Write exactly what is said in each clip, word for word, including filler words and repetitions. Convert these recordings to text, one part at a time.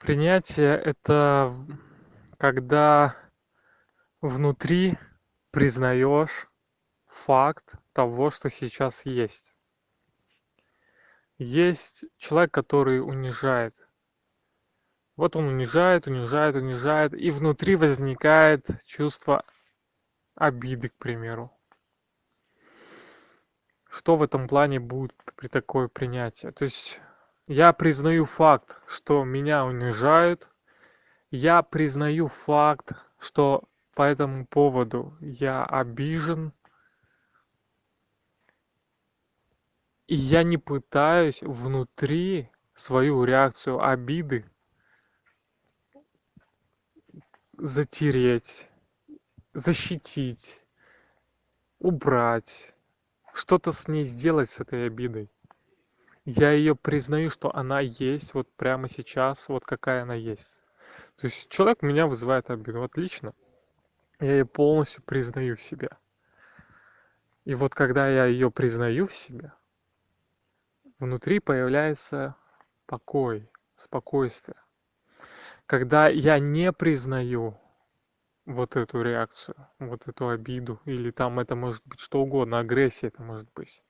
Принятие- это когда внутри признаешь факт того, что сейчас есть. Есть человек, который унижает. Вот он унижает, унижает, унижает, и внутри возникает чувство обиды, к примеру. Что в этом плане будет при такое принятие? То есть я признаю факт, что меня унижают, я признаю факт, что по этому поводу я обижен, и я не пытаюсь внутри свою реакцию обиды затереть, защитить, убрать, что-то с ней сделать, с этой обидой. Я ее признаю, что она есть вот прямо сейчас, вот какая она есть. То есть человек меня вызывает обиду. Вот лично я ее полностью признаю в себе. И вот когда я ее признаю в себе, внутри появляется покой, спокойствие. Когда я не признаю вот эту реакцию, вот эту обиду, или там это может быть что угодно, агрессия это может быть,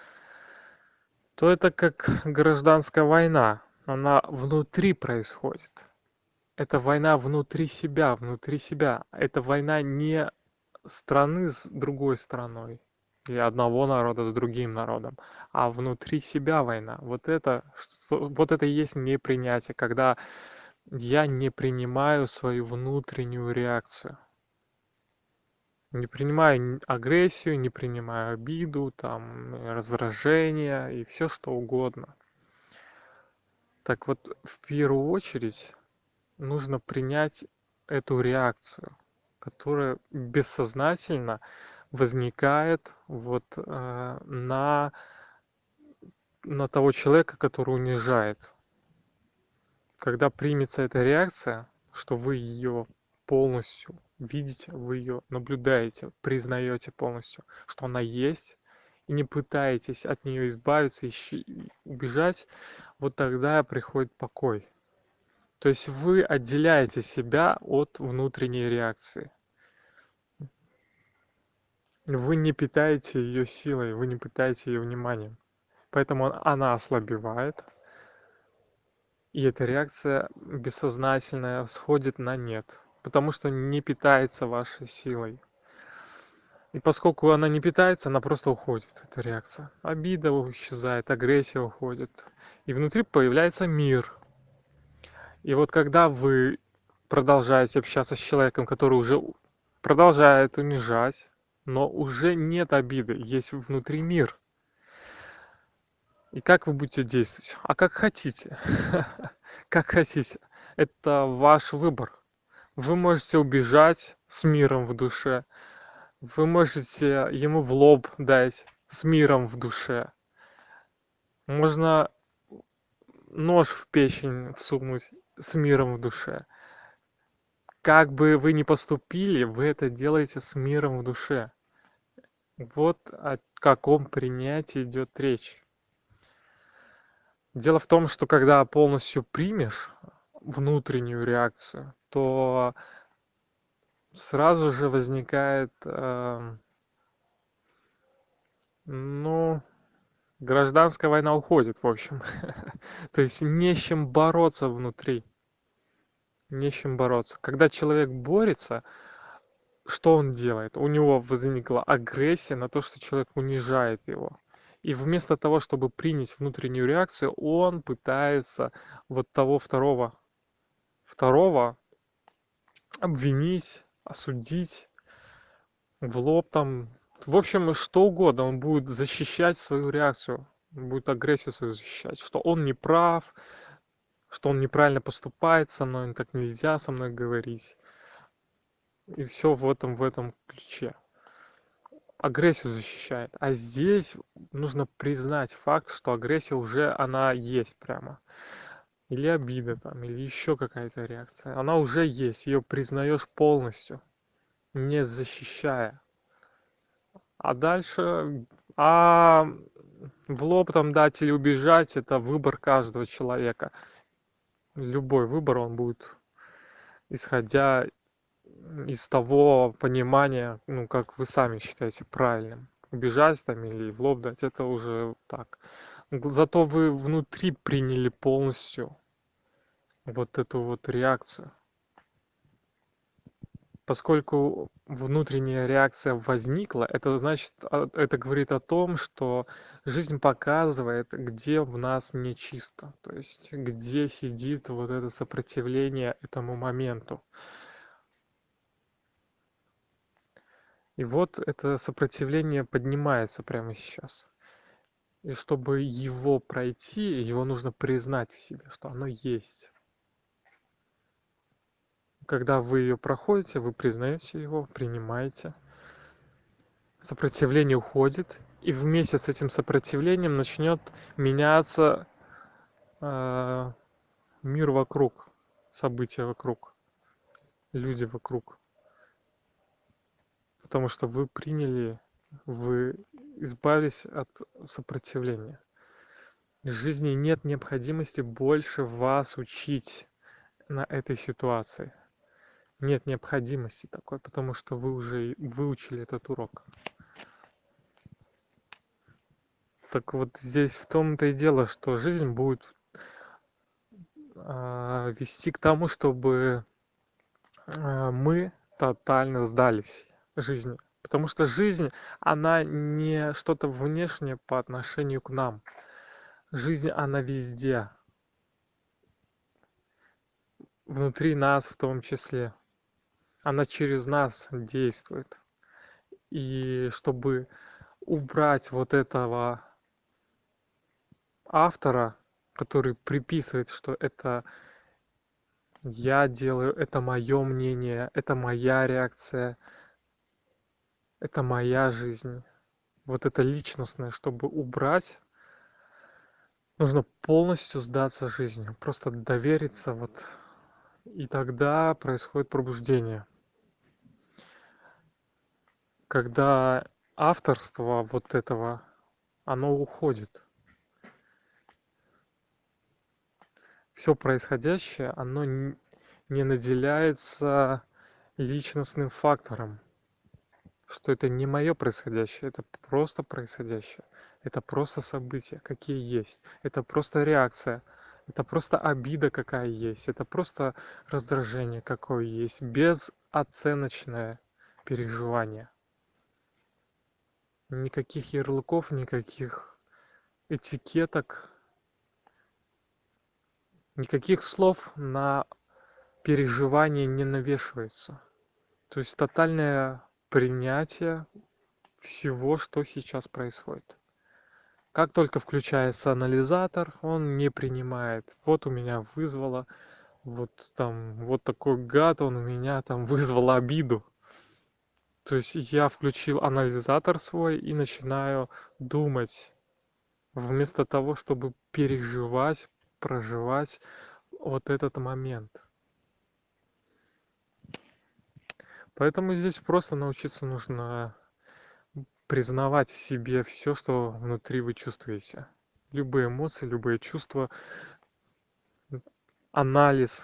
то это как гражданская война. Она внутри происходит. Это война внутри себя, внутри себя. Это война не страны с другой страной, или одного народа с другим народом, а внутри себя война. Вот это, что- вот это и есть непринятие, когда я не принимаю свою внутреннюю реакцию. Не принимаю н- агрессию, не принимаю обиду, там, э, раздражение и все что угодно. Так вот, в первую очередь нужно принять эту реакцию, которая бессознательно возникает вот э, на, на того человека, который унижает. Когда примется эта реакция, что вы ее полностью видите, вы ее наблюдаете, признаете полностью, что она есть, и не пытаетесь от нее избавиться, ищи, убежать, вот тогда приходит покой. То есть вы отделяете себя от внутренней реакции. Вы не питаете ее силой, вы не питаете ее вниманием. Поэтому она ослабевает, и эта реакция бессознательная сходит на нет, потому что не питается вашей силой. И поскольку она не питается, она просто уходит, эта реакция. Обида исчезает, агрессия уходит. И внутри появляется мир. И вот когда вы продолжаете общаться с человеком, который уже продолжает унижать, но уже нет обиды, есть внутри мир. И как вы будете действовать? А как хотите. Как хотите. Это ваш выбор. Вы можете убежать с миром в душе. Вы можете ему в лоб дать с миром в душе. Можно нож в печень всунуть с миром в душе. Как бы вы ни поступили, вы это делаете с миром в душе. Вот о каком принятии идет речь. Дело в том, что когда полностью примешь внутреннюю реакцию, то сразу же возникает, эм, ну, гражданская война уходит, в общем. То есть не с чем бороться внутри, не с чем бороться. Когда человек борется, что он делает? У него возникла агрессия на то, что человек унижает его. И вместо того, чтобы принять внутреннюю реакцию, он пытается вот того второго, второго обвинить, осудить, в лоб там. В общем, что угодно. Он будет защищать свою реакцию, он будет агрессию свою защищать, что он не прав, что он неправильно поступает со мной, так нельзя со мной говорить. И все в этом, в этом ключе. Агрессию защищает. А здесь нужно признать факт, что агрессия уже, она есть прямо. Или обида там, или еще какая-то реакция. Она уже есть, ее признаешь полностью, не защищая. А дальше, а в лоб там дать или убежать, это выбор каждого человека. Любой выбор, он будет исходя из того понимания, ну, как вы сами считаете правильным. Убежать там или в лоб дать, это уже так. Г- Зато вы внутри приняли полностью вот эту вот реакцию. Поскольку внутренняя реакция возникла, это значит, а, это говорит о том, что жизнь показывает, где в нас нечисто, то есть где сидит вот это сопротивление этому моменту. И вот это сопротивление поднимается прямо сейчас. И чтобы его пройти, его нужно признать в себе, что оно есть. Когда вы ее проходите, вы признаете его, принимаете. Сопротивление уходит, и вместе с этим сопротивлением начнет меняться э, мир вокруг, события вокруг, люди вокруг. Потому что вы приняли, вы избавились от сопротивления. В жизни нет необходимости больше вас учить на этой ситуации. Нет необходимости такой, потому что вы уже выучили этот урок. Так вот здесь в том-то и дело, что жизнь будет а, вести к тому, чтобы а, мы тотально сдались жизни. Потому что жизнь, она не что-то внешнее по отношению к нам. Жизнь, она везде. Внутри нас в том числе. Она через нас действует. И чтобы убрать вот этого автора, который приписывает, что это я делаю, это мое мнение, это моя реакция, это моя жизнь. Вот это личностное, чтобы убрать, нужно полностью сдаться жизнью, просто довериться, вот, и тогда происходит пробуждение. Когда авторство вот этого, оно уходит. Все происходящее, оно н- не наделяется личностным фактором, что это не мое происходящее, это просто происходящее. Это просто события, какие есть. Это просто реакция. Это просто обида, какая есть. Это просто раздражение, какое есть. Безоценочное переживание. Никаких ярлыков, никаких этикеток, никаких слов на переживание не навешивается. То есть тотальное принятие всего, что сейчас происходит. Как только включается анализатор, он не принимает. Вот у меня вызвало, вот там, вот такой гад, он у меня там вызвал обиду. То есть я включил анализатор свой и начинаю думать, вместо того, чтобы переживать, проживать вот этот момент. Поэтому здесь просто научиться нужно признавать в себе все, что внутри вы чувствуете. Любые эмоции, любые чувства, анализ,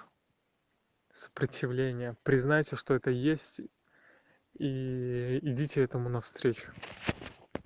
сопротивление. Признайте, что это есть, и идите этому навстречу.